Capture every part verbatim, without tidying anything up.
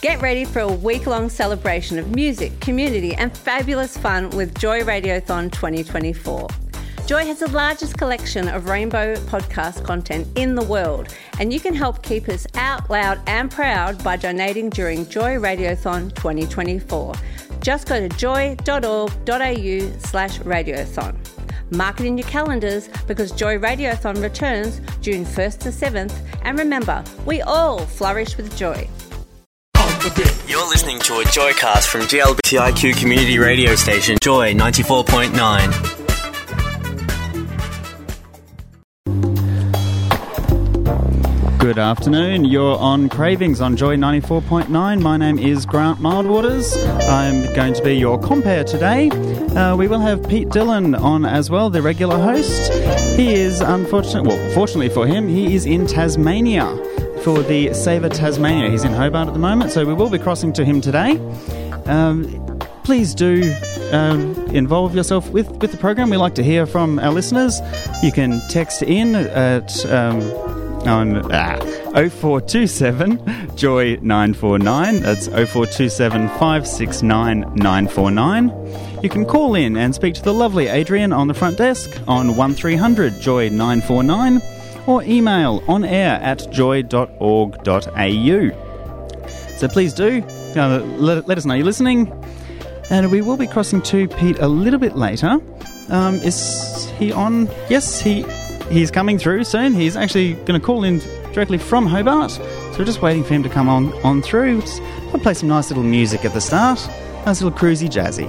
Get ready for a week-long celebration of music, community and fabulous fun with Joy Radiothon twenty twenty-four. Joy has the largest collection of rainbow podcast content in the world, and you can help keep us out loud and proud by donating during Joy Radiothon twenty twenty-four. Just go to joy.org.au slash radiothon. Mark it in your calendars because Joy Radiothon returns June first to seventh, and remember, we all flourish with joy. You're listening to a Joycast from G L B T I Q community radio station Joy ninety-four point nine. Good afternoon, you're on Cravings on Joy ninety-four point nine. My name is Grant Mildwaters. I'm going to be your compere today. Uh, we will have Pete Dillon on as well, the regular host. He is unfortunate, well, fortunately for him, he is in Tasmania for the Savour Tasmania. He's in Hobart at the moment, so we will be crossing to him today. Um, please do um, involve yourself with, with the program. We like to hear from our listeners. You can text in at um, on ah, oh four two seven Joy nine four nine. That's oh four two seven, five six nine, nine four nine. You can call in and speak to the lovely Adrian on the front desk on one three hundred Joy nine four nine. Or email on air at joy dot org dot a u. So please do uh, let, let us know you're listening. And we will be crossing to Pete a little bit later. Um, is he on? Yes, he he's coming through soon. He's actually going to call in directly from Hobart. So we're just waiting for him to come on, on through. Just, I'll play some nice little music at the start. Nice little cruisy jazzy.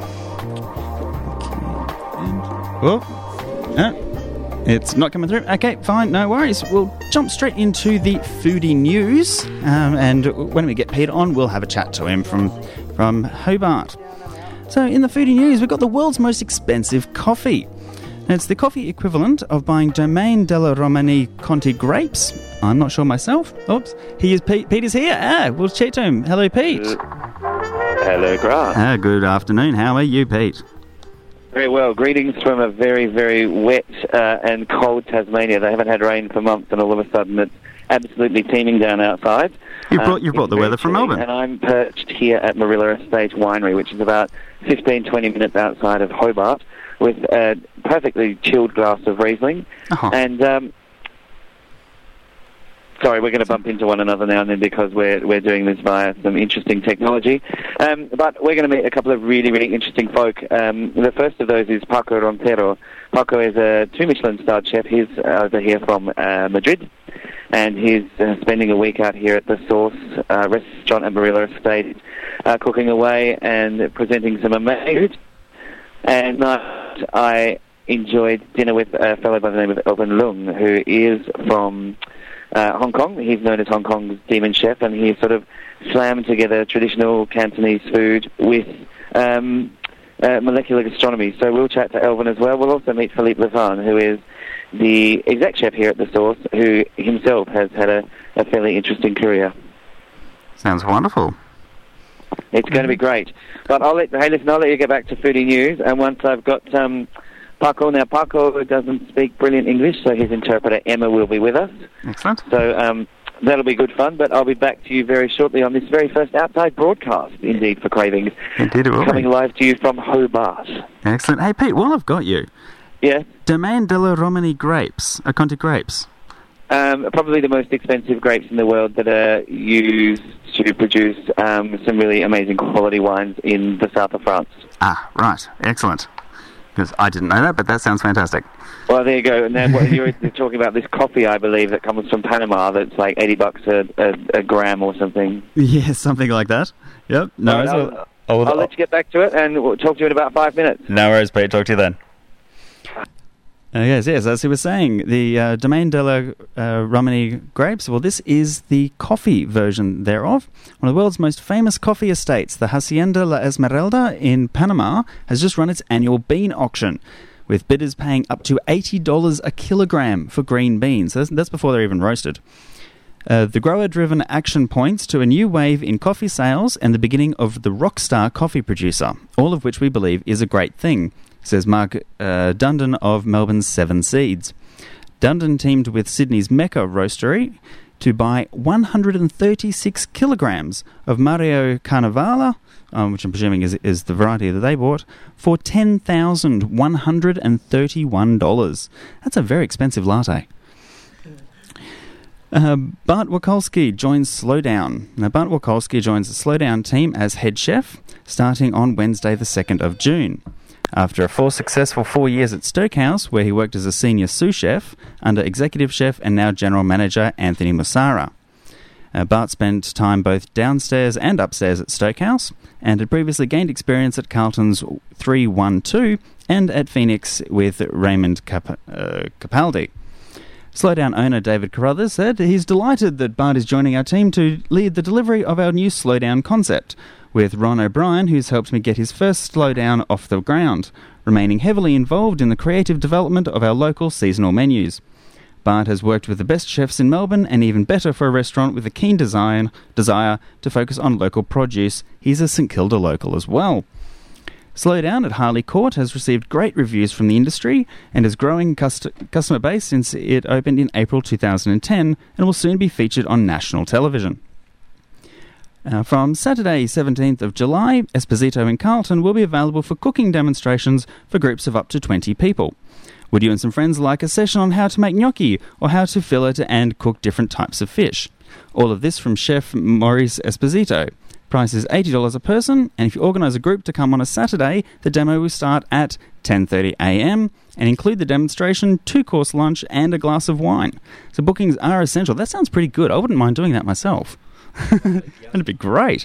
Okay. And, oh, no. It's not coming through. Okay, fine, no worries. We'll jump straight into the foodie news, um, and when we get Peter on, we'll have a chat to him from from Hobart. So in the foodie news, we've got the world's most expensive coffee. And it's the coffee equivalent of buying Domaine della Romani Conti grapes. I'm not sure myself. Oops. He is Pete. Peter's here. Ah, we'll chat to him. Hello, Pete. Hello, Grant. Ah, good afternoon. How are you, Pete? Very well. Greetings from a very, very wet uh, and cold Tasmania. They haven't had rain for months, and all of a sudden it's absolutely teeming down outside. You brought, um, you brought the weather from chilly, Melbourne. And I'm perched here at Marilla Estate Winery, which is about fifteen, twenty minutes outside of Hobart, with a perfectly chilled glass of Riesling. Uh-huh. And, um, sorry, we're going to bump into one another now and then because we're we're doing this via some interesting technology. Um, but we're going to meet a couple of really, really interesting folk. Um, the first of those is Paco Rontero. Paco is a two Michelin-starred chef. He's uh, over here from uh, Madrid, and he's uh, spending a week out here at the Source uh, restaurant at Marilla Estate, uh, cooking away and presenting some amazing food. And uh, I enjoyed dinner with a fellow by the name of Elvin Lung, who is from Uh, Hong Kong. He's known as Hong Kong's demon chef, and he sort of slammed together traditional Cantonese food with um, uh, molecular gastronomy. So we'll chat to Elvin as well. We'll also meet Philippe Levin, who is the exec chef here at The Source, who himself has had a, a fairly interesting career. Sounds wonderful. It's going to be great. But I'll let, hey, listen, I'll let you get back to foodie news, and once I've got Um, Paco. Now, Paco doesn't speak brilliant English, so his interpreter, Emma, will be with us. Excellent. So um, that'll be good fun, but I'll be back to you very shortly on this very first outside broadcast, indeed, for Cravings. Indeed it will Coming be. live to you from Hobart. Excellent. Hey, Pete, while I've got you, Yeah? Domaine della Romani grapes, uh, Conti grapes. Um, probably the most expensive grapes in the world that are used to produce um, some really amazing quality wines in the south of France. Ah, right. Excellent. Because I didn't know that, but that sounds fantastic. Well, there you go. And then what you're talking about this coffee, I believe, that comes from Panama. That's like eighty bucks a, a, a gram or something. Yeah, something like that. Yep. No Right, worries. I'll, I'll, I'll let you get back to it, and we'll talk to you in about five minutes. No worries, Pete. Talk to you then. Uh, yes, yes, as he was saying, the uh, Domaine della uh, Romani grapes, well, this is the coffee version thereof. One of the world's most famous coffee estates, the Hacienda La Esmeralda in Panama, has just run its annual bean auction, with bidders paying up to eighty dollars a kilogram for green beans. That's, that's before they're even roasted. Uh, the grower-driven action points to a new wave in coffee sales and the beginning of the rockstar coffee producer, all of which we believe is a great thing, says Mark uh, Dundon of Melbourne's Seven Seeds. Dundon teamed with Sydney's Mecca Roastery to buy one hundred thirty-six kilograms of Mario Carnevale, um, which I'm presuming is, is the variety that they bought, for ten thousand one hundred thirty-one dollars. That's a very expensive latte. Uh, Bart Wokulski joins Slowdown. Now, Bart Wokulski joins the Slowdown team as head chef, starting on Wednesday the second of June. After a four successful four years at Stokehouse, where he worked as a senior sous chef under executive chef and now general manager Anthony Musara. Uh, Bart spent time both downstairs and upstairs at Stokehouse, and had previously gained experience at Carlton's three one two and at Phoenix with Raymond Cap- uh, Capaldi. Slowdown owner David Carruthers said he's delighted that Bart is joining our team to lead the delivery of our new Slowdown concept, with Ron O'Brien, who's helped me get his first Slowdown off the ground, remaining heavily involved in the creative development of our local seasonal menus. Bart has worked with the best chefs in Melbourne, and even better for a restaurant with a keen design, desire to focus on local produce. He's a St Kilda local as well. Slowdown at Harley Court has received great reviews from the industry and is growing cust- customer base since it opened in April two thousand ten and will soon be featured on national television. Uh, from Saturday seventeenth of July, Esposito in Carlton will be available for cooking demonstrations for groups of up to twenty people. Would you and some friends like a session on how to make gnocchi or how to fillet and cook different types of fish? All of this from Chef Maurice Esposito. Price is eighty dollars a person, and if you organise a group to come on a Saturday, the demo will start at ten thirty a m and include the demonstration, two-course lunch and a glass of wine. So bookings are essential. That sounds pretty good. I wouldn't mind doing that myself. That'd be great.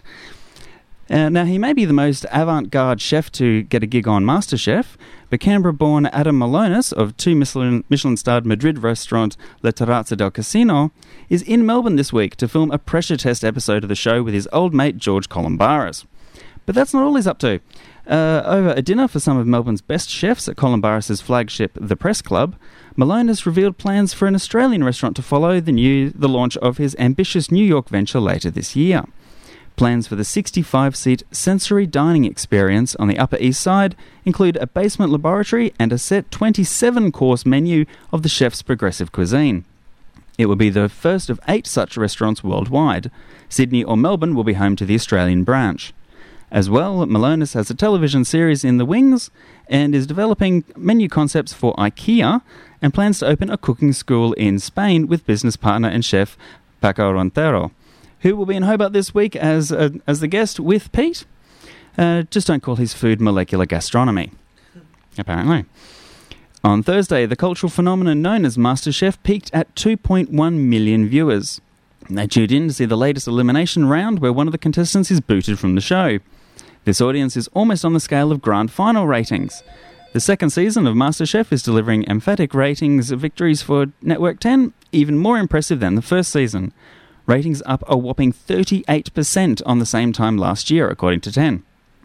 Uh, now, he may be the most avant-garde chef to get a gig on MasterChef, but Canberra-born Adam Malonis of two Michelin, Michelin-starred Madrid restaurant La Terrazza del Casino is in Melbourne this week to film a pressure test episode of the show with his old mate George Columbaris. But that's not all he's up to. Uh, over a dinner for some of Melbourne's best chefs at Columbaris' flagship The Press Club, Malonis revealed plans for an Australian restaurant to follow the new the launch of his ambitious New York venture later this year. Plans for the sixty-five seat sensory dining experience on the Upper East Side include a basement laboratory and a set twenty-seven course menu of the chef's progressive cuisine. It will be the first of eight such restaurants worldwide. Sydney or Melbourne will be home to the Australian branch. As well, Malonis has a television series in the wings and is developing menu concepts for IKEA and plans to open a cooking school in Spain with business partner and chef Paco Rontero, who will be in Hobart this week as uh, as the guest with Pete. Uh, just don't call his food molecular gastronomy, apparently. On Thursday, the cultural phenomenon known as MasterChef peaked at two point one million viewers. They tuned in to see the latest elimination round where one of the contestants is booted from the show. This audience is almost on the scale of grand final ratings. The second season of MasterChef is delivering emphatic ratings victories for Network ten, even more impressive than the first season. Ratings up a whopping thirty-eight percent on the same time last year, according to ten.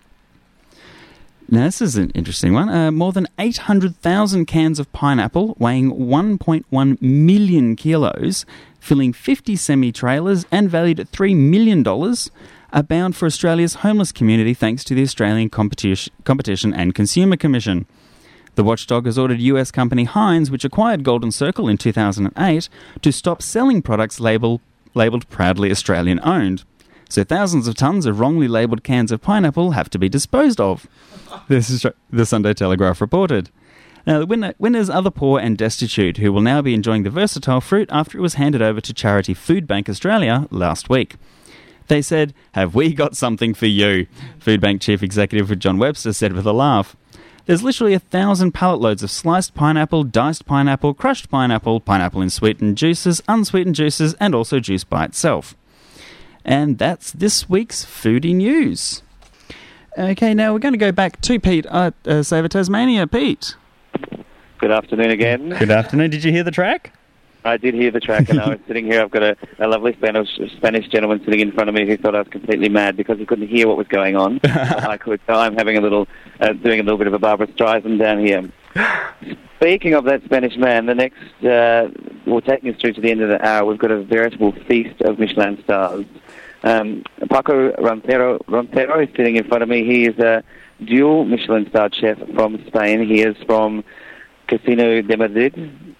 Now, this is an interesting one. Uh, more than eight hundred thousand cans of pineapple, weighing one point one million kilos, filling fifty semi-trailers and valued at three million dollars, are bound for Australia's homeless community thanks to the Australian Competition, Competition and Consumer Commission. The watchdog has ordered U S company Heinz, which acquired Golden Circle in two thousand eight, to stop selling products labelled labelled proudly Australian-owned. So thousands of tonnes of wrongly labelled cans of pineapple have to be disposed of. This is the Sunday Telegraph reported. Now, the winner, winners are the poor and destitute, who will now be enjoying the versatile fruit after it was handed over to charity Food Bank Australia last week. They said, "Have we got something for you?" Food Bank Chief Executive John Webster said with a laugh. There's literally a thousand pallet loads of sliced pineapple, diced pineapple, crushed pineapple, pineapple in sweetened juices, unsweetened juices, and also juice by itself. And that's this week's Foodie News. Okay, now we're going to go back to Pete at uh, Save Tasmania. Pete. Good afternoon again. Good afternoon. Did you hear the track? I did hear the track, and I was sitting here. I've got a, a lovely Spanish, Spanish gentleman sitting in front of me who thought I was completely mad because he couldn't hear what was going on. I could, so I'm having a little, uh, doing a little bit of a Barbara Streisand down here. Speaking of that Spanish man, the next, uh, well, taking us through to the end of the hour, we've got a veritable feast of Michelin stars. Um, Paco Rontero, Rontero is sitting in front of me. He is a dual Michelin-starred chef from Spain. He is from Casino de Madrid.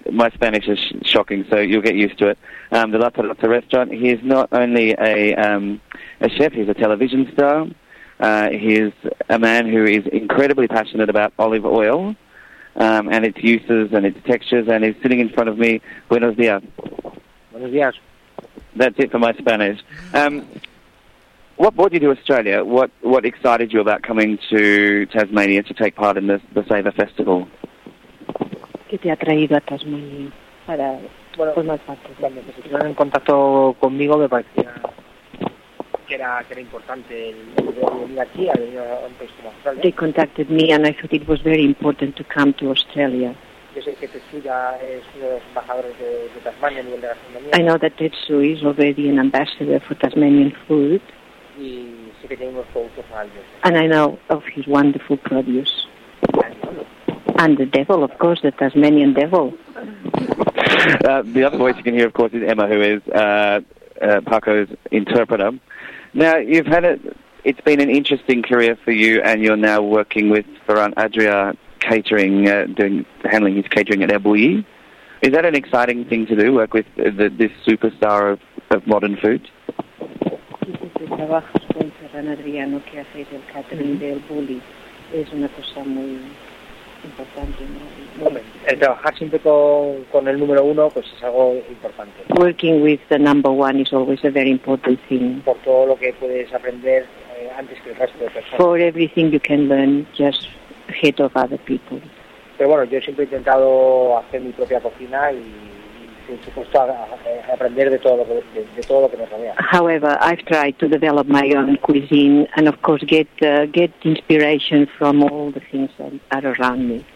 my Spanish is sh- shocking, so you'll get used to it. Um, the La Pelota restaurant. He is not only a um, a chef; he's a television star. Uh, he is a man who is incredibly passionate about olive oil um, and its uses and its textures. And he's sitting in front of me. Buenos días. Buenos días. That's it for my Spanish. Um, what brought you to Australia? What what excited you about coming to Tasmania to take part in this, the Savour Festival? ¿Qué te ha traído a Tasmania? Para, Bueno, formar parte. cuando se pusieron en contacto conmigo me parecía que era, que era importante el, el venir aquí, a venir a un país como Australia. They contacted me and I thought it was very important to come to Australia. Yo sé que Tetsuya es uno de los embajadores de, de Tasmania a nivel de gastronomía. I know that Tetsu is already an ambassador for Tasmanian food, Y sé que tiene unos productos maravillosos. and I know of his wonderful produce. And the devil, of course, the Tasmanian devil. Uh, the other voice you can hear, of course, is Emma, who is uh, uh, Paco's interpreter. Now, you've had a, it's been an interesting career for you, and you're now working with Ferran Adrià Catering, uh, doing handling his catering at El Bulli. Is that an exciting thing to do, work with uh, the, this superstar of, of modern food? Dices que trabajas con Ferran Adriano, que haces el catering del Bulli. Es una cosa muy importante, ¿no? Hombre, el trabajar siempre con, con el número uno pues es algo importante. Working with the number one is always a very important thing. Por todo lo que puedes aprender eh, antes que el resto de personas. For everything you can learn just ahead of other people. Pero bueno, yo siempre he intentado hacer mi propia cocina y, y por supuesto, a, a, a aprender de todo, lo que, de, de todo lo que me rodea. However, I've tried to develop my own cuisine and, of course, get uh, get inspiration from all the things that are around me.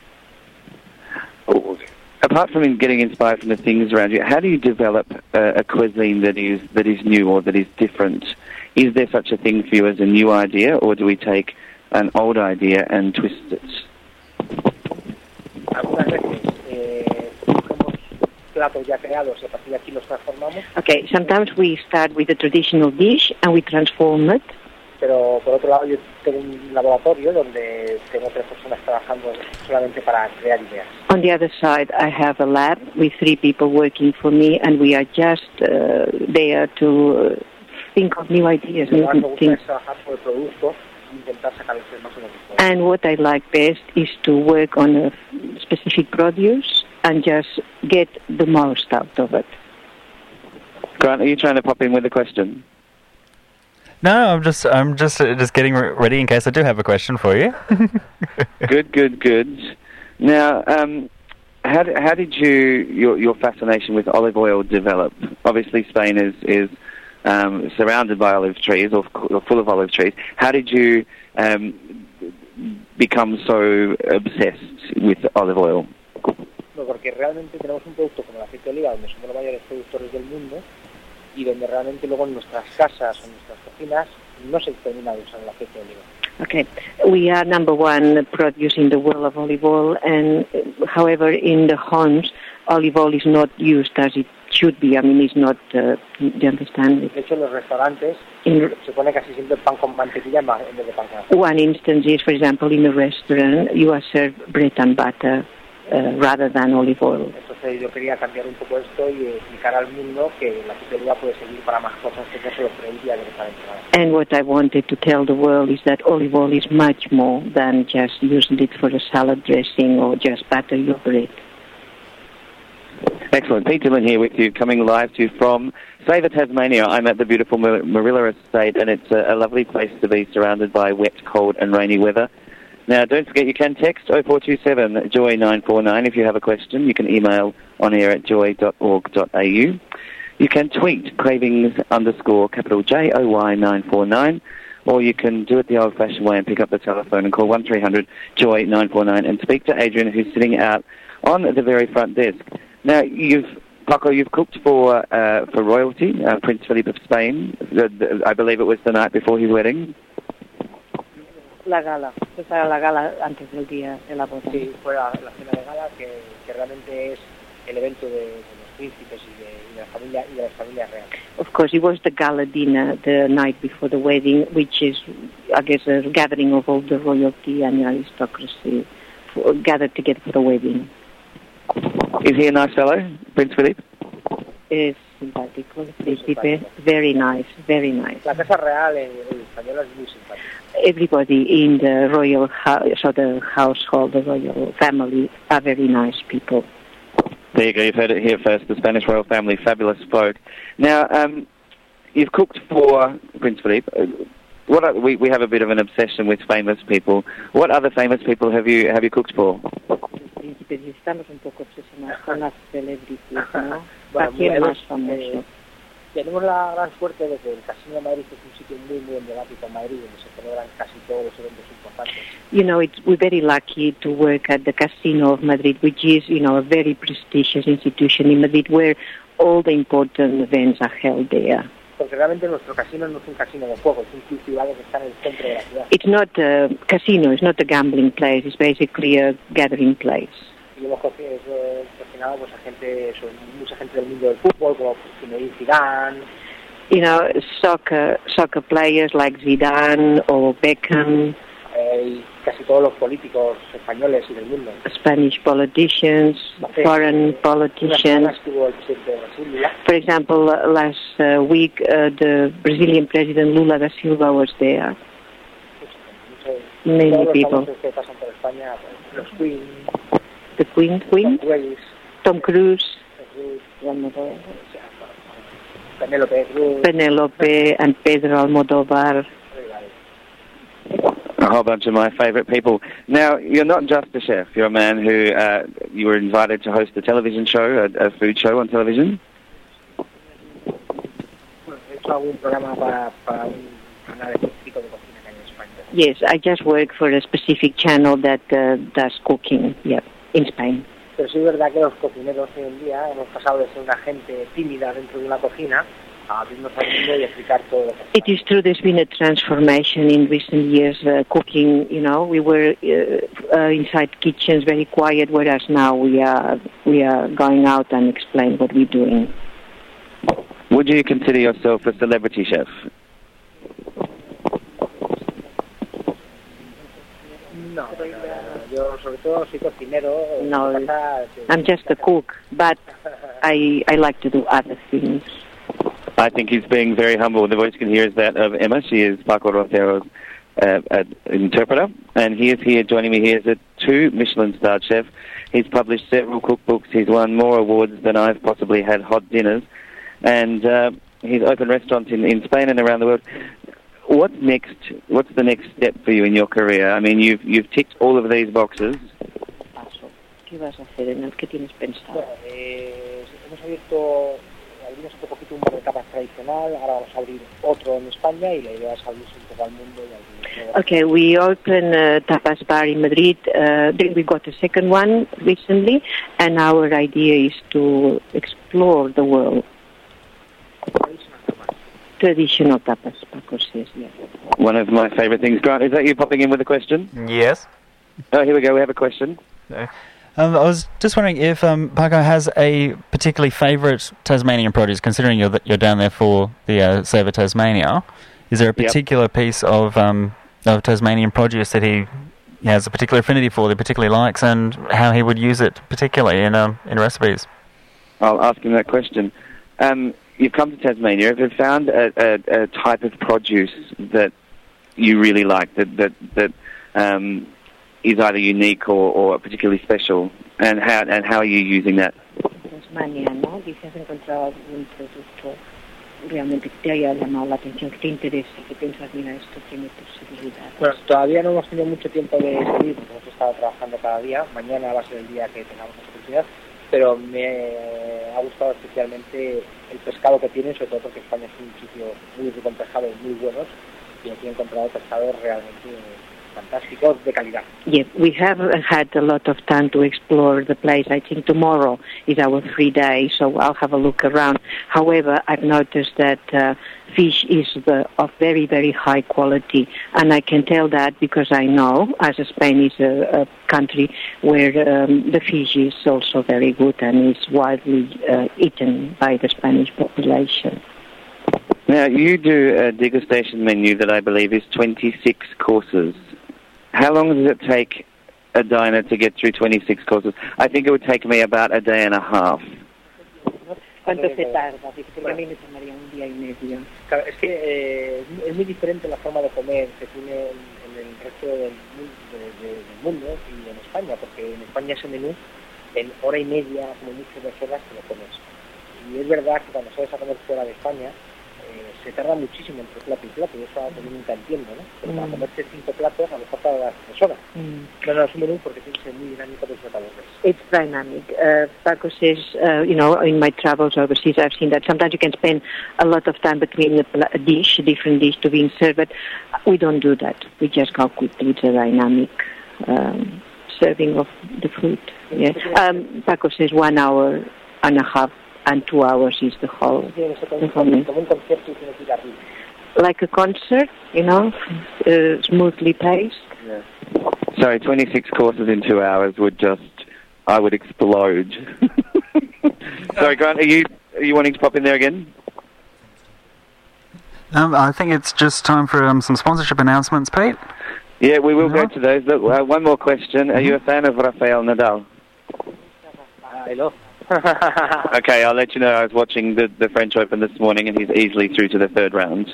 Apart from getting inspired from the things around you, how do you develop uh, a cuisine that is that is new or that is different? Is there such a thing for you as a new idea, or do we take an old idea and twist it? Algunas veces eh, cogemos platos ya creados y a partir de aquí los transformamos, Okay, sometimes we start with a traditional dish and we transform it. pero por otro lado yo tengo un laboratorio donde tengo tres personas trabajando solamente para crear ideas. On the other side, I have a lab with three people working for me, and we are just uh, there to uh, think of new ideas, Lo que más me new gusta things. es trabajar por el producto e intentar sacar el máximo que puedo. And what I like best is to work on a specific produce and just get the most out of it. Grant, are you trying to pop in with a question? No, I'm just I'm just uh, just getting re- ready in case I do have a question for you. Good, good, good. Now, um, how did, how did you your your fascination with olive oil develop? Obviously, Spain is is um, surrounded by olive trees or, or full of olive trees. How did you um, become so obsessed with olive oil? No, porque realmente tenemos un producto como el aceite de oliva, donde somos los mayores productores del mundo, y donde realmente luego en nuestras casas o en nuestras cocinas no se termina de usar el aceite de oliva. Okay, we are number one produce in the world of olive oil, and uh, however, in the homes, olive oil is not used as it should be. I mean, it's not. Uh, do you understand? De hecho, en los restaurantes In se pone casi siempre pan con mantequilla en vez de pan con aceite. one instance is, for example, in a restaurant, you are served bread and butter uh, rather than olive oil. Entonces yo quería cambiar un poco esto y explicar al mundo que el aceite de oliva puede servir para más cosas que no solo freír directamente. And what I wanted to tell the world is that olive oil is much more than just using it for a salad dressing or just butter your bread. Excellent. Pete Dillon here with you, coming live to you from Savour, Tasmania. I'm at the beautiful Mar- Marilla Estate, and it's a, a lovely place to be, surrounded by wet, cold and rainy weather. Now, don't forget you can text oh four two seven joy nine four nine if you have a question. You can email on air at joy dot org dot a u. You can tweet cravings underscore capital J O Y nine four nine, or you can do it the old-fashioned way and pick up the telephone and call one three hundred joy nine four nine and speak to Adrian, who's sitting out on the very front desk. Now, you've Paco, you've cooked for uh, for royalty, uh, Prince Philip of Spain. The, the, I believe it was the night before his wedding. La gala, fue para la gala antes del día de la boda. Sí, fue la, la cena de gala que, que realmente es el evento de, de los príncipes y de, y de la familia y de las familias reales. Of course, it was the gala dinner the night before the wedding, which is, I guess, a gathering of all the royalty and aristocracy for, gathered together for the wedding. Is he a nice fellow, Prince Philip? Es simpático, el príncipe. Very nice, very nice. La Casa Real en, en español es muy simpática. Everybody in the royal house, so the household, the royal family, are very nice people. There you go, you've heard it here first, the Spanish royal family, fabulous folk. Now, um, you've cooked for Prince Philip. What are, we, we have a bit of an obsession with famous people. What other famous people have you have you cooked for? Estamos un poco obsesionados con las celebrities, ¿no? Bueno, ¿Quién hemos, más famoso? eh, tenemos la gran suerte de que el Casino de Madrid es un sitio muy, muy emblemático en Madrid, donde se celebran casi todos los eventos importantes. You know, it's, we're very lucky to work at the Casino of Madrid, which is, you know, a very prestigious institution in Madrid where all the important events are held there. Porque realmente nuestro casino no es un casino de juego, es un club privado que está en el centro de la ciudad. It's not a casino, it's not a gambling place, it's basically a gathering place. Y hemos eh, cocinado pues, a gente, son mucha gente del mundo del fútbol, como Zinedine Zidane. You know, soccer soccer players like Zidane or Beckham. Eh, y casi todos los políticos españoles y del mundo. Spanish politicians, Sí. foreign politicians. Estuvo el presidente de Brasil, Lula. For example, uh, last uh, week uh, the Brazilian president Lula da Silva was there. Muchos, Many todos los people. famosos que pasan por España, pues, los Queen, The Queen, Queen, Tom Cruise, Tom Cruise, Almodóvar, Penélope Cruz, Penélope, and Pedro Almodóvar. A whole bunch of my favourite people. Now, you're not just a chef. You're a man who, uh, you were invited to host a television show, a, a food show on television. He hecho algún programa para, para un canal específico de cocina que hay en España. Yes, I just work for a specific channel that uh, does cooking, yeah, in Spain. Pero sí es verdad que los cocineros hoy en día hemos pasado de ser una gente tímida dentro de una cocina a abrirnos al mundo y explicar todo lo que It is true there's been a transformation in recent years, uh, cooking, you know, we were uh, uh, inside kitchens very quiet, whereas now we are, we are going out and explain what we're doing. Would you consider yourself a celebrity chef? No, yo sobre todo soy cocinero. No, Pasa, I'm just a cook, but I, I like to do other things. I think he's being very humble. The voice you can hear is that of Emma. She is Paco Rocero's uh, uh, interpreter. And he is here joining me. He is a two Michelin-starred chef. He's published several cookbooks. He's won more awards than I've possibly had hot dinners. And uh, he's opened restaurants in, in Spain and around the world. What's next? What's the next step for you in your career? I mean, you've, you've ticked all of these boxes. Paso. ¿Qué vas a hacer en el que tienes pensado? Bueno, eh, hemos abierto, abrimos un poquito un bar de tapas tradicional, ahora vamos a abrir otro en España y la idea es abrirse un poco al mundo y abrir. Okay, we opened a tapas bar in Madrid. Uh, then we got a second one recently, and our idea is to explore the world. Traditional tapas, Paco says, yes. One of my favourite things. Grant, is that you popping in with a question? Yes. Oh, here we go. We have a question. Um, I was just wondering if um, Paco has a particularly favourite Tasmanian produce, considering you're, you're down there for the uh, Save a Tasmania. Is there a particular yep. piece of, um, of Tasmanian produce that he has a particular affinity for, that he particularly likes, and how he would use it particularly in um, in recipes? I'll ask him that question. Um, you've come to Tasmania. Have you found a, a, a type of produce that you really like, that that, that um, is either unique or, or particularly special, and how and how are you using that? Tasmania, ¿no? ¿Y si has encontrado algún producto realmente que te haya llamado la atención, que te interese, que piensas, mira, esto tiene posibilidades? Bueno, todavía no hemos tenido mucho tiempo de salir, porque hemos estado trabajando cada día. Mañana va a ser el día que tengamos esa oportunidad, pero me ha gustado especialmente el pescado que tienen, sobre todo porque España es un sitio muy rico en pescados muy buenos, y aquí he encontrado pescados realmente fantásticos, de calidad. Yeah, we have had a lot of time to explore the place. I think tomorrow is our free day, so I'll have a look around. However, I've noticed that uh, fish is the, of very, very high quality, and I can tell that because I know, as Spain is a, a country where um, the fish is also very good and is widely uh, eaten by the Spanish population. Now, you do a degustation menu that I believe is twenty-six courses. How long does it take a diner to get through twenty-six courses. I think it would take me about a day and a half. ¿Cuánto se tarda? Porque a mí me tomaría un día y medio. Claro, es que eh, es muy diferente la forma de comer que tiene en, en el resto del, de, de, del mundo y en España, porque en España ese menú en hora y media, como mucho, dos horas te lo comes. Y es verdad que cuando sales a comer fuera de España, eh, se tarda muchísimo entre plato y plato, y eso yo nunca entiendo, ¿no? Pero mm. para comerse cinco platos, a lo mejor tardas tres horas. Mm. No, no, es un menú porque tiene que ser muy dinámico de los sabores. It's dynamic. Uh, Paco says, uh, you know, in my travels overseas, I've seen that sometimes you can spend a lot of time between a, a dish, a different dish to being served, but we don't do that. We just go quickly. It's a dynamic um, serving of the food. Yeah. Um, Paco says one hour and a half and two hours is the whole, the whole meal. Like a concert, you know, uh, smoothly paced. Yeah. Sorry, twenty-six courses in two hours would just, I would explode. Sorry, Grant, are you are you wanting to pop in there again? Um, I think it's just time for um, some sponsorship announcements, Pete. Yeah, we will go to those. Look, uh, one more question. Are you a fan of Rafael Nadal? I love. Okay, I'll let you know. I was watching the, the French Open this morning, and he's easily through to the third round.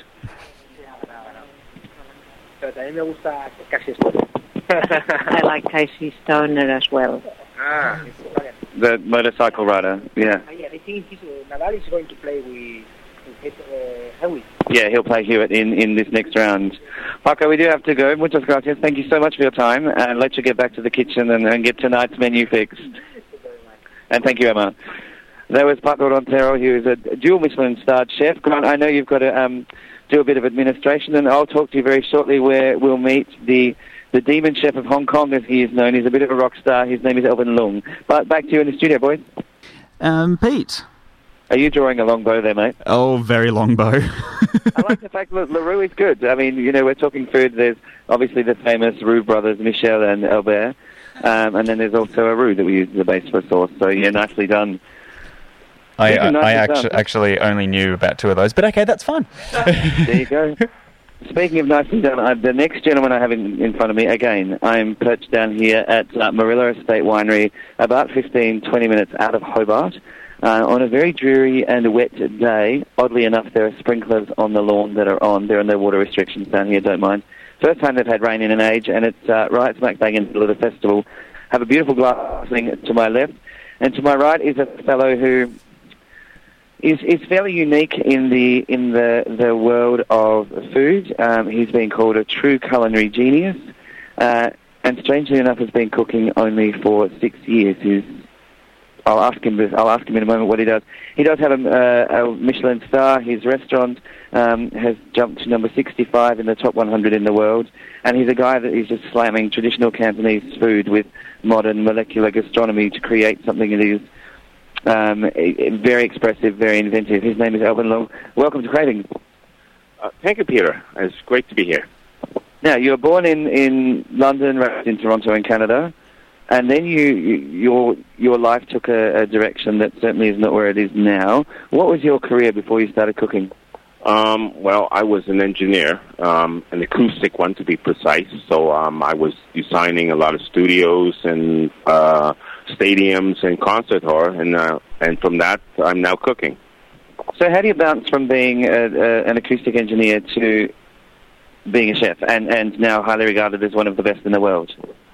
I like Casey Stoner as well. Ah, the motorcycle rider, yeah. Yeah, I think he's, uh, Nadal is going to play with, with uh, Hewitt. Yeah, he'll play Hewitt in, in this next round. Paco, we do have to go. Muchas gracias. Thank you so much for your time, and let you get back to the kitchen and, and get tonight's menu fixed. And thank you, Emma. That was Paco Rontero, who is a dual Michelin-starred chef. Grant, I know you've got to um, do a bit of administration, and I'll talk to you very shortly where we'll meet the the demon chef of Hong Kong, as he is known. He's a bit of a rock star. His name is Elvin Lung. But back to you in the studio, boys. Um, Pete. Are you drawing a long bow there, mate? Oh, very long bow. I like the fact that LaRue is good. I mean, you know, we're talking food. There's obviously the famous Roux brothers, Michel and Albert. Um, and then there's also a roux that we use as a base for sauce. So, yeah, nicely done. I, I, nicely I actu- done. actually only knew about two of those, but okay, that's fine. There you go. Speaking of nicely done, I, the next gentleman I have in, in front of me, again, I'm perched down here at uh, Marilla Estate Winery, about fifteen, twenty minutes out of Hobart. Uh, on a very dreary and wet day. Oddly enough, there are sprinklers on the lawn that are on. There are no water restrictions down here, don't mind. First time they've had rain in an age, and it's uh, right smack bang in the middle of the festival. Have a beautiful glass thing to my left, and to my right is a fellow who is is fairly unique in the in the the world of food. Um, he's been called a true culinary genius, uh, and strangely enough, has been cooking only for six years. He's I'll ask him. I'll ask him in a moment what he does. He does have a, uh, a Michelin star. His restaurant um, has jumped to number sixty-five in the top one hundred in the world, and he's a guy that is just slamming traditional Cantonese food with modern molecular gastronomy to create something that is um, very expressive, very inventive. His name is Elvin Lung. Welcome to Cravings. Uh, thank you, Peter. It's great to be here. Now, you were born in, in London, raised in Toronto in Canada. And then you, you, your your life took a, a direction that certainly is not where it is now. What was your career before you started cooking? Um, well, I was an engineer, um, an acoustic one to be precise. So um, I was designing a lot of studios and uh, stadiums and concert hall, and uh, and from that I'm now cooking. So how do you bounce from being a, a, an acoustic engineer to being a chef, and, and now highly regarded as one of the best in the world?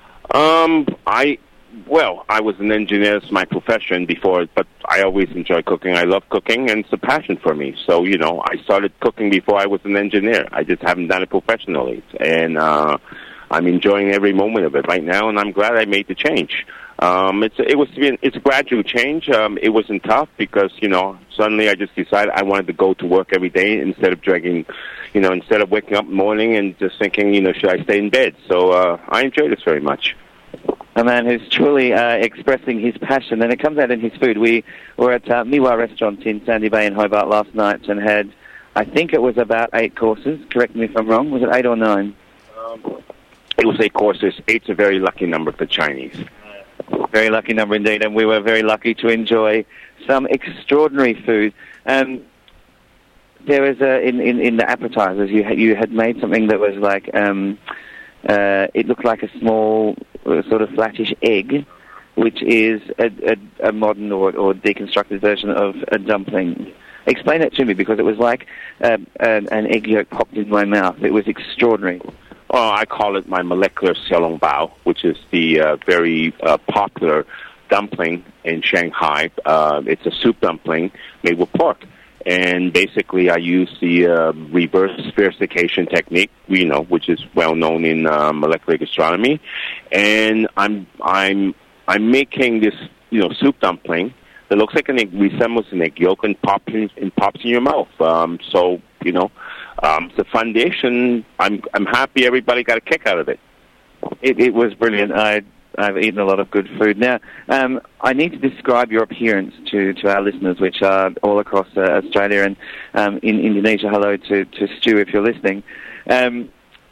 Um, I, well, I was an engineer as my profession before, but I always enjoy cooking. I love cooking, and it's a passion for me. So, you know, I started cooking before I was an engineer. I just haven't done it professionally, and uh, I'm enjoying every moment of it right now, and I'm glad I made the change. Um, it's it was it's a gradual change. Um, it wasn't tough because, you know, suddenly I just decided I wanted to go to work every day instead of dragging, you know, instead of waking up in the morning and just thinking, you know, should I stay in bed? So uh, I enjoy this very much. A man who's truly uh, expressing his passion, and it comes out in his food. We were at uh, Miwa Restaurant in Sandy Bay in Hobart last night and had, I think it was about eight courses. Correct me if I'm wrong. Was it eight or nine? Um, it was eight courses. Eight's a very lucky number for Chinese. Very lucky number indeed, and we were very lucky to enjoy some extraordinary food. Um, there was a, in, in, in the appetizers, you had, you had made something that was like um, uh, it looked like a small uh, sort of flattish egg, which is a, a, a modern or, or deconstructed version of a dumpling. Explain that to me, because it was like uh, an, an egg yolk popped in my mouth. It was extraordinary. Oh, I call it my molecular xiaolongbao, which is the uh, very uh, popular dumpling in Shanghai. Uh, it's a soup dumpling made with pork. And basically, I use the uh, reverse spherification technique, you know, which is well known in uh, molecular gastronomy. And I'm I'm I'm making this, you know, soup dumpling that looks like an egg, resembles an egg yolk, and pops in, and pops in your mouth. Um, so you know, um, the foundation. I'm I'm happy everybody got a kick out of it. It, it was brilliant. I. I've eaten a lot of good food. Now, um, I need to describe your appearance to, to our listeners, which are all across uh, Australia and um, in Indonesia. Hello to, to Stu, if you're listening. Um,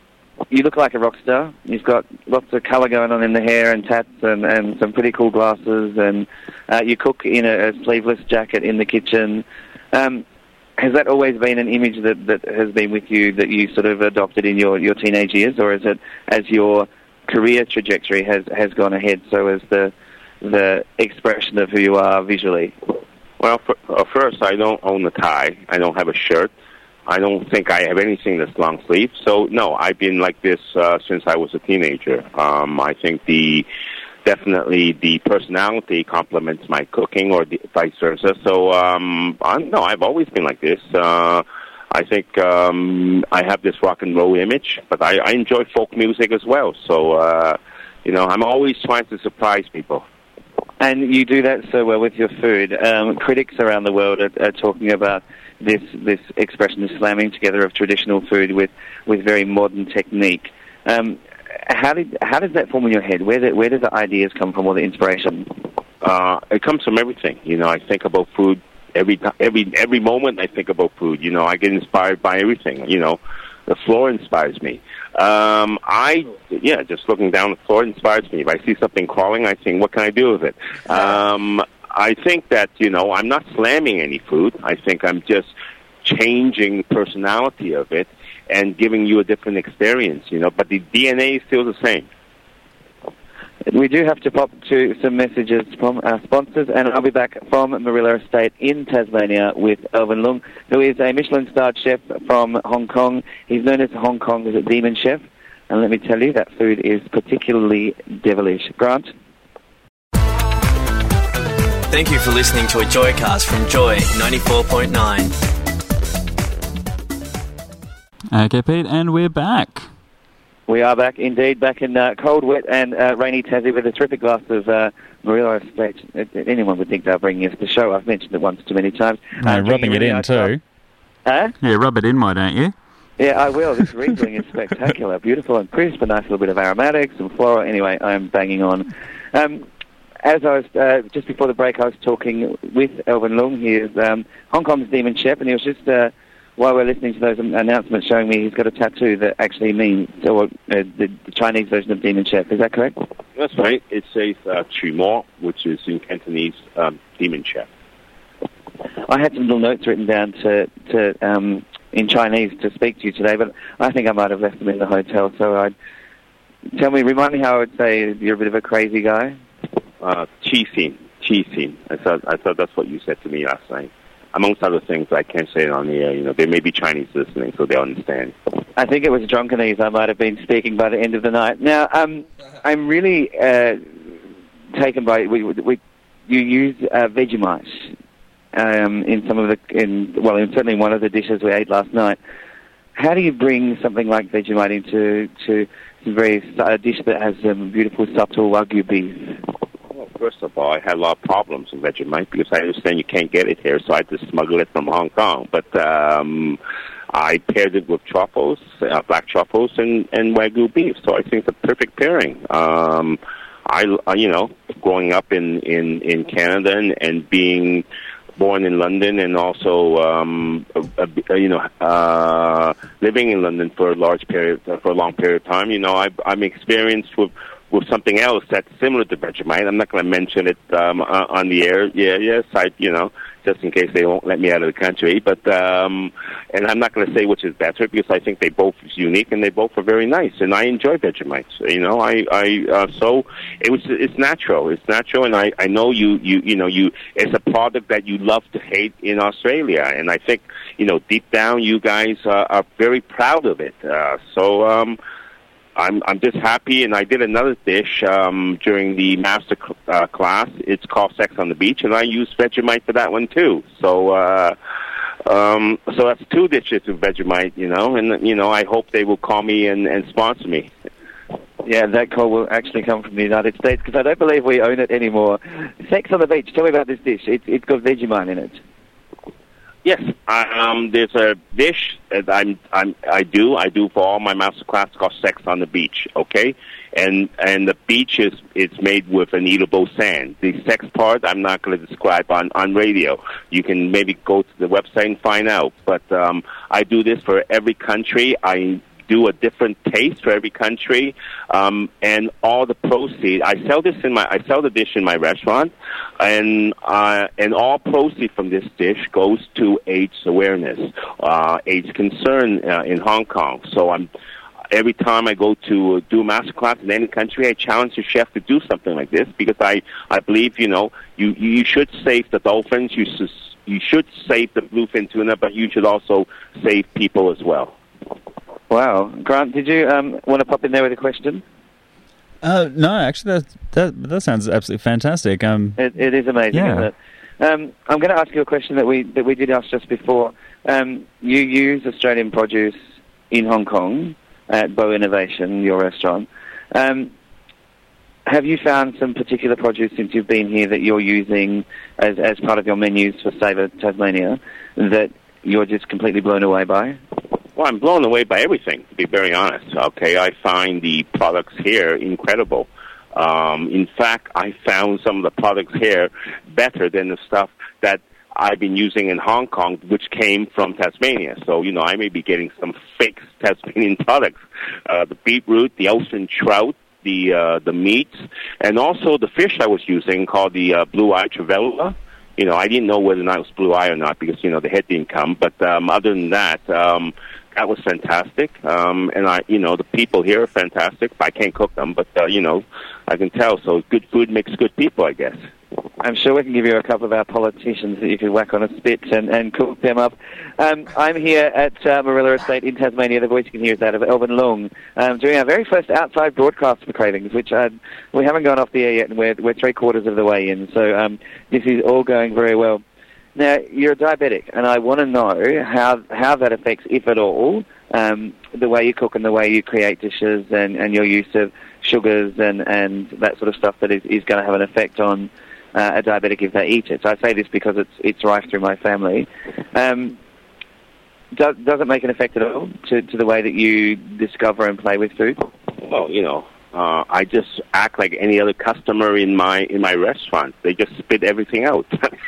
you look like a rock star. You've got lots of colour going on in the hair and tats and, and some pretty cool glasses. And uh, you cook in a, a sleeveless jacket in the kitchen. Um, has that always been an image that, that has been with you, that you sort of adopted in your, your teenage years? Or is it as your career trajectory has, has gone ahead, so as the the expression of who you are visually? Well, for, uh, first, I don't own a tie. I don't have a shirt. I don't think I have anything that's long sleeve. So, no, I've been like this uh, since I was a teenager. Um, I think the definitely the personality complements my cooking, or the, vice versa. So, um, I'm, no, I've always been like this. Uh, I think um, I have this rock and roll image, but I, I enjoy folk music as well. So, uh, you know, I'm always trying to surprise people. And you do that so well with your food. Um, critics around the world are, are talking about this this expression of slamming together of traditional food with, with very modern technique. Um, how did how does that form in your head? Where do, where do the ideas come from, or the inspiration? Uh, it comes from everything. You know, I think about food. Every every every moment I think about food, you know, I get inspired by everything. You know, the floor inspires me. Um, I yeah, just looking down the floor inspires me. If I see something crawling, I think, what can I do with it? Um, I think that, you know, I'm not slamming any food. I think I'm just changing the personality of it and giving you a different experience. You know, but the D N A is still the same. We do have to pop to some messages from our sponsors, and I'll be back from Marilla Estate in Tasmania with Elvin Leung, who is a Michelin-starred chef from Hong Kong. He's known as Hong Kong's Demon Chef, and let me tell you, that food is particularly devilish. Grant? Thank you for listening to a Joycast from Joy ninety-four point nine. Okay, Pete, and we're back. We are back, indeed, back in uh, cold, wet and uh, rainy Tassie with a terrific glass of uh, Marilla Estate. Anyone would think they're bringing us the show. I've mentioned it once too many times. No, uh, rubbing it in too. Huh? Yeah, rub it in, why don't you? Yeah, I will. This Riesling is spectacular, beautiful and crisp, a nice little bit of aromatics and floral. Anyway, I'm banging on. Um, as I was, uh, just before the break, I was talking with Elvin Leung. He is um, Hong Kong's Demon Chef, and he was just... Uh, while we're listening to those announcements, showing me he's got a tattoo that actually means, or uh, the, the Chinese version of Demon Chef. Is that correct? That's right. It says uh, Chu Mo, which is in Cantonese, um, Demon Chef. I had some little notes written down to, to um, in Chinese to speak to you today, but I think I might have left them in the hotel. So I'd, tell me, remind me how I would say you're a bit of a crazy guy. Uh, Qi Xin, Qi Xin. I thought I thought that's what you said to me last night. Amongst other things, I can't say it on the air. You know, there may be Chinese listening, so they'll understand. I think it was Drunkenese I might have been speaking by the end of the night. Now, um, I'm really uh, taken by we, we you use uh, Vegemite um, in some of the in well, in certainly one of the dishes we ate last night. How do you bring something like Vegemite into to a very a dish that has some beautiful, subtle Wagyu beef? First of all, I had a lot of problems with Vegemite because I understand you can't get it here, so I had to smuggle it from Hong Kong. But um, I paired it with truffles, uh, black truffles, and, and Wagyu beef, so I think it's a perfect pairing. Um, I, uh, you know, growing up in, in, in Canada and, and being born in London, and also, um, uh, uh, you know, uh, living in London for a large period, uh, for a long period of time, you know, I, I'm experienced with with something else that's similar to Vegemite. I'm not going to mention it um, uh, on the air. Yeah, yes, I, you know, just in case they won't let me out of the country. But um, and I'm not going to say which is better because I think they both is unique and they both are very nice. And I enjoy Vegemite. You know, I, I uh, so it was it's natural. It's natural, and I, I know you you you know you it's a product that you love to hate in Australia, and I think you know deep down you guys uh, are very proud of it. Uh, so. Um, I'm I'm just happy, and I did another dish um, during the master cl- uh, class. It's called Sex on the Beach, and I used Vegemite for that one too. So, uh, um, so that's two dishes of Vegemite, you know, and you know I hope they will call me and, and sponsor me. Yeah, that call will actually come from the United States because I don't believe we own it anymore. Sex on the Beach. Tell me about this dish. It, it's got Vegemite in it. Yes, um, there's a dish that I'm, I'm, I do, I do for all my master class called Sex on the Beach, okay? And and the beach is it's made with an eatable sand. The sex part I'm not going to describe on, on radio. You can maybe go to the website and find out. But um, I do this for every country. I do a different taste for every country, um, and all the proceeds. I sell this in my. I sell the dish in my restaurant, and uh, and all proceeds from this dish goes to AIDS awareness, uh, AIDS concern uh, in Hong Kong. So I'm. Every time I go to do a master class in any country, I challenge the chef to do something like this because I, I believe, you know, you, you should save the dolphins, you, you should save the bluefin tuna, but you should also save people as well. Wow. Grant, did you um, want to pop in there with a question? Uh, no, actually, that, that that sounds absolutely fantastic. Um, it, it is amazing, yeah. isn't it? Um, I'm going to ask you a question that we that we did ask just before. Um, you use Australian produce in Hong Kong at Bow Innovation, your restaurant. Um, have you found some particular produce since you've been here that you're using as as part of your menus for Savour Tasmania that you're just completely blown away by? Well, I'm blown away by everything, to be very honest. Okay, I find the products here incredible. Um, in fact, I found some of the products here better than the stuff that I've been using in Hong Kong, which came from Tasmania. So, you know, I may be getting some fake Tasmanian products. Uh, the beetroot, the ocean trout, the uh, the meats, and also the fish I was using called the uh, blue-eye trevally. You know, I didn't know whether or not it was blue-eye or not because, you know, the head didn't come. But um, other than that, um, that was fantastic. Um, and, I, you know, the people here are fantastic. I can't cook them, but, uh, you know, I can tell. So good food makes good people, I guess. I'm sure we can give you a couple of our politicians that you can whack on a spit and, and cook them up. Um, I'm here at uh, Marilla Estate in Tasmania. The voice you can hear is that of Elvin Long, um, doing our very first outside broadcast for Cravings, which uh, we haven't gone off the air yet, and we're, we're three-quarters of the way in. So um, this is all going very well. Now, you're a diabetic, and I want to know how how that affects, if at all, um, the way you cook and the way you create dishes and, and your use of sugars and, and that sort of stuff that is, is going to have an effect on Uh, a diabetic if they eat it. So I say this because it's it's rife through my family. Um, does, does it make an effect at all to, to the way that you discover and play with food? Well, you know, uh, I just act like any other customer in my in my restaurant. They just spit everything out.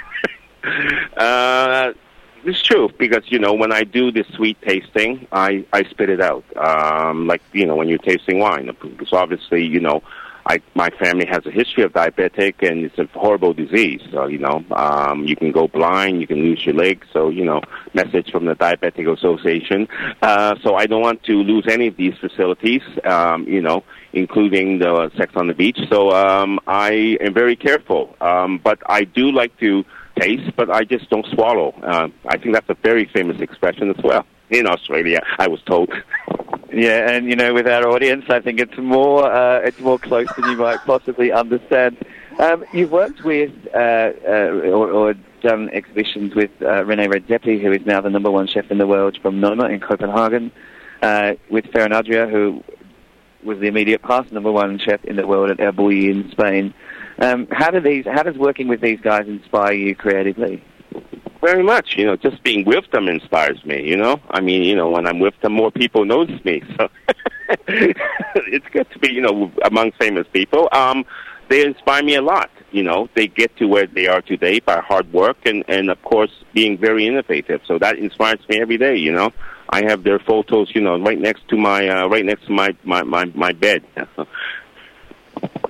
uh, it's true because, you know, when I do this sweet tasting, I, I spit it out. Um, like, you know, when you're tasting wine. Because obviously, you know, I, my family has a history of diabetic, and it's a horrible disease. So, you know, um, you can go blind, you can lose your leg. So, you know, message from the Diabetic Association. Uh, so I don't want to lose any of these facilities, um, you know, including the Sex on the Beach. So um, I am very careful. Um, but I do like to taste, but I just don't swallow. Uh, I think that's a very famous expression as well in Australia, I was told. Yeah, and, you know, with our audience, I think it's more uh, it's more close than you might possibly understand. Um, you've worked with uh, uh, or, or done exhibitions with uh, Rene Redzepi, who is now the number one chef in the world from Noma in Copenhagen, uh, with Ferran Adrià, who was the immediate past number one chef in the world at El Bulli in Spain. Um, how do these? How does working with these guys inspire you creatively? Very much, you know, just being with them inspires me, you know. I mean, you know, when I'm with them, more people notice me. So it's good to be, you know, among famous people. Um, they inspire me a lot, you know. They get to where they are today by hard work and, and of course, being very innovative. So that inspires me every day, you know. I have their photos, you know, right next to my, uh, right next to my, my, my, my bed.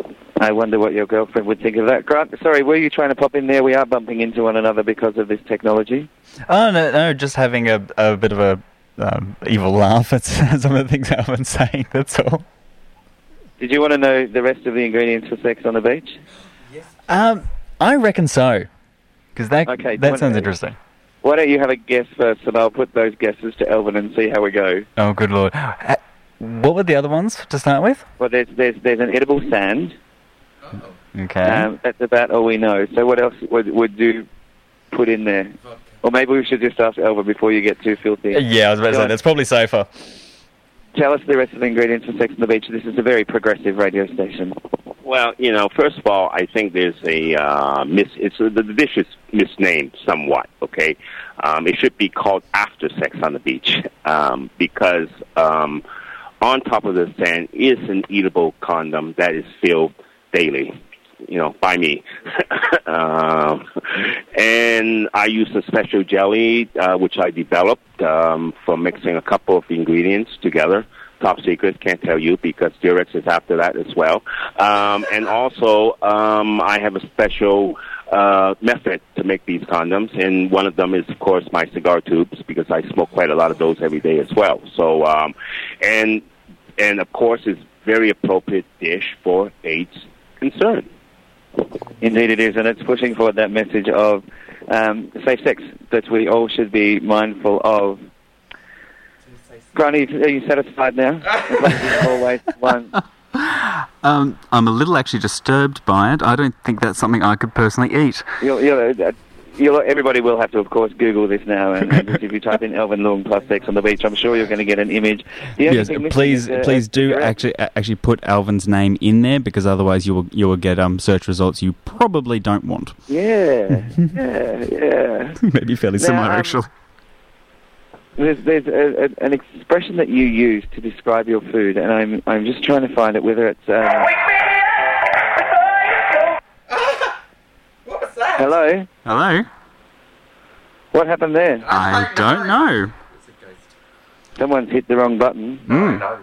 I wonder what your girlfriend would think of that. Grant, sorry, were you trying to pop in there? We are bumping into one another because of this technology. Oh, no, no, just having a, a bit of a um, evil laugh at some of the things Alvin's saying, that's all. Did you want to know the rest of the ingredients for sex on the beach? Yes. Um, I reckon so, because that, okay, that sounds interesting. Why don't you have a guess first, and I'll put those guesses to Elvin and see how we go. Oh, good Lord. Uh, what were the other ones to start with? Well, there's there's, there's an edible sand. Okay. Um, that's about all we know. So what else would, would you put in there? Vodka. Or maybe we should just ask Elvin before you get too filthy. Yeah, I was about to say, that's probably safer. Tell us the rest of the ingredients for Sex on the Beach. This is a very progressive radio station. Well, you know, first of all, I think there's a uh, mis. It's uh, the, the dish is misnamed somewhat. Okay, um, it should be called After Sex on the Beach um, because um, on top of the sand is an eatable condom that is filled daily. You know, by me, um, and I use a special jelly uh, which I developed um, from mixing a couple of ingredients together. Top secret, can't tell you because Durex is after that as well. Um, and also, um, I have a special uh, method to make these condoms, and one of them is, of course, my cigar tubes because I smoke quite a lot of those every day as well. So, um, and and of course, it's very appropriate dish for AIDS concern. Indeed it is, and it's pushing forward that message of um, safe sex that we all should be mindful of. Granny, are you satisfied now? Always one. Um, I'm a little actually disturbed by it. I don't think that's something I could personally eat. You'll, you'll, uh, you'll, everybody will have to, of course, Google this now, and, and if you type in Elvin Leung plus sex on the beach, I'm sure you're going to get an image. Yes, please, is, uh, please do actually actually put Alvin's name in there because otherwise you will you will get um search results you probably don't want. Yeah, yeah, yeah. Maybe fairly now, similar um, actually. There's, there's a, a, an expression that you use to describe your food, and I'm I'm just trying to find it, whether it's... Um... What was that? Hello? Hello? What happened there? I don't know. Someone's hit the wrong button. Mm. No,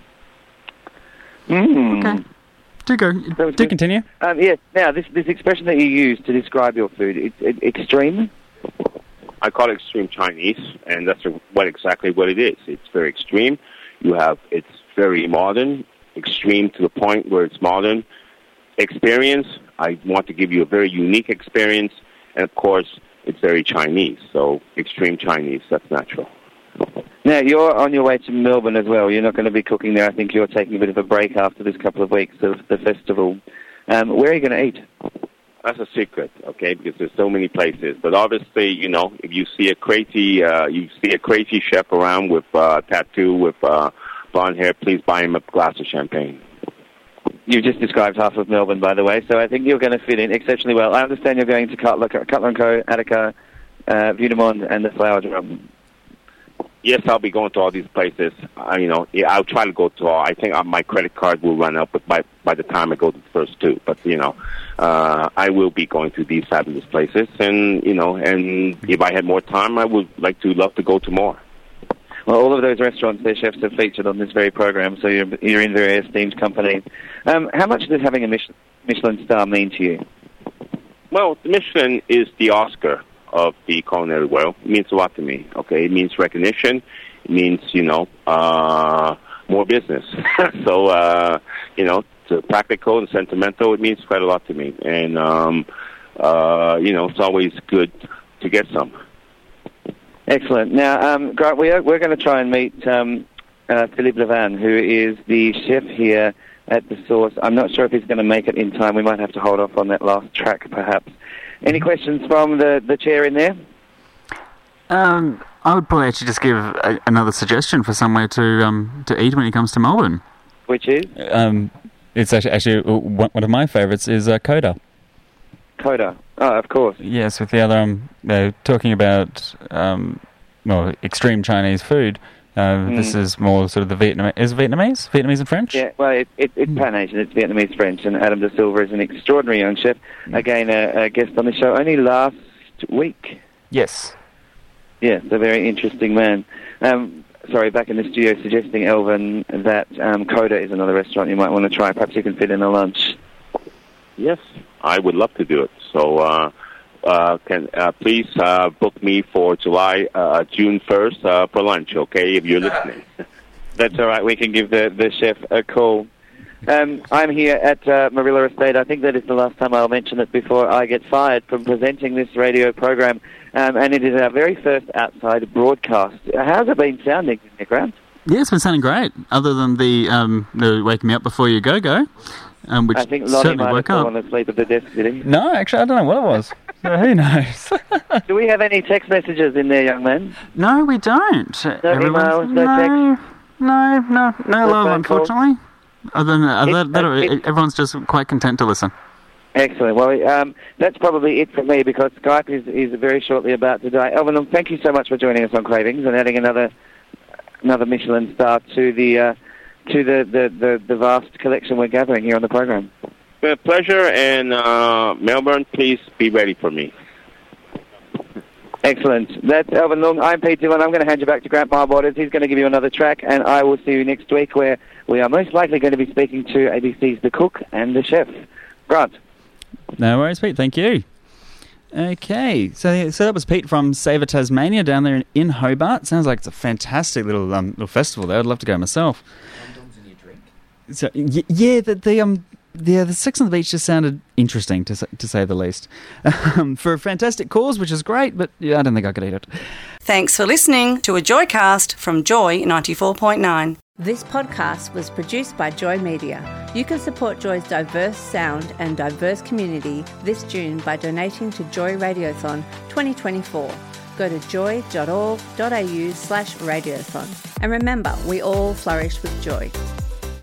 nothing. Mm. Okay. Do go. Do good. continue. Um, yes, now, this, this expression that you use to describe your food, it's it, extreme? I call it extreme Chinese, and that's what exactly what it is. It's very extreme. You have it's very modern, extreme to the point where it's modern. Experience, I want to give you a very unique experience, and of course, it's very Chinese. So extreme Chinese, that's natural. Now, you're on your way to Melbourne as well. You're not going to be cooking there. I think you're taking a bit of a break after this couple of weeks of the festival. Um, where are you going to eat? That's a secret, okay, because there's so many places. But obviously, you know, if you see a crazy, uh, you see a crazy chef around with uh, tattoo, with uh, blonde hair, please buy him a glass of champagne. You've just described half of Melbourne, by the way, so I think you're going to fit in exceptionally well. I understand you're going to Cutler, Cutler and Co, Attica, uh, Vue de Monde, and the Flower Drum. Yes, I'll be going to all these places. Uh, you know, yeah, I'll try to go to all. I think uh, my credit card will run out, but by by the time I go to the first two. But you know, uh, I will be going to these fabulous places, and you know, and if I had more time, I would like to love to go to more. Well, all of those restaurants, their chefs have featured on this very program, so you're you're in very esteemed company. Um, how much does having a Michelin, Michelin star mean to you? Well, Michelin is the Oscar of the culinary world. It means a lot to me, okay? It means recognition. It means, you know, uh, more business. so, uh, you know, to practical and sentimental, it means quite a lot to me. And, um, uh, you know, it's always good to get some. Excellent. Now, um, Grant, we are, we're going to try and meet um, uh, Philippe Levan, who is the chef here at The Source. I'm not sure if he's going to make it in time. We might have to hold off on that last track, perhaps. Any questions from the, the chair in there? Um, I would probably actually just give a, another suggestion for somewhere to um, to eat when it comes to Melbourne. Which is? Um, it's actually, actually one of my favourites is uh, Coda. Coda. Oh, of course. Yes, with the other, um, they're talking about um, well, extreme Chinese food. Uh, mm. This is more sort of the Vietnamese. Is it Vietnamese? Vietnamese and French? Yeah, well, it, it, it's Pan-Asian. It's Vietnamese French, and Adam De Silva is an extraordinary young chef. Mm. Again, a, a guest on the show only last week. Yes. Yes, a very interesting man. Um, sorry, back in the studio suggesting, Elvin, that um, Coda is another restaurant you might want to try. Perhaps you can fit in a lunch. Yes, I would love to do it. So uh, uh, can uh, please uh, book me for July, uh, June first uh, for lunch, okay, if you're listening. That's all right. We can give the, the chef a call. Um, I'm here at uh, Marilla Estate. I think that is the last time I'll mention it before I get fired from presenting this radio program. Um, and it is our very first outside broadcast. How's it been sounding in the ground? Yeah, it's been sounding great, other than the, um, the waking me up before you go go, um, which I think Lonnie certainly might have woke up. fallen asleep at the desk, did he? No, actually, I don't know what it was. So who knows? Do we have any text messages in there, young man? No, we don't. No Everyone's- emails, no no, text? no, no, no No love, phone calls? unfortunately. Other than uh, that, that, It's- everyone's just quite content to listen. Excellent. Well, um, that's probably it for me because Skype is, is very shortly about to die. Elvin, thank you so much for joining us on Cravings and adding another another Michelin star to the uh, to the, the, the, the vast collection we're gathering here on the program. A pleasure, and uh, Melbourne, please be ready for me. Excellent. That's Elvin Long. I'm Pete Dillon. I'm going to hand you back to Grant Mylewaters. He's going to give you another track, and I will see you next week where we are most likely going to be speaking to A B C's The Cook and the Chef. Grant. No worries, Pete. Thank you. Okay, so so that was Pete from Savour Tasmania down there in, in Hobart. Sounds like it's a fantastic little um, little festival there. I'd love to go myself. Condoms in your drink. So y- yeah, the the um yeah the Sex on the Beach just sounded interesting to say, to say the least. Um, for a fantastic cause, which is great, but yeah, I don't think I could eat it. Thanks for listening to a Joycast from Joy ninety-four point nine. This podcast was produced by Joy Media. You can support Joy's diverse sound and diverse community this June by donating to Joy Radiothon twenty twenty-four. Go to joy.org.au slash radiothon. And remember, we all flourish with joy.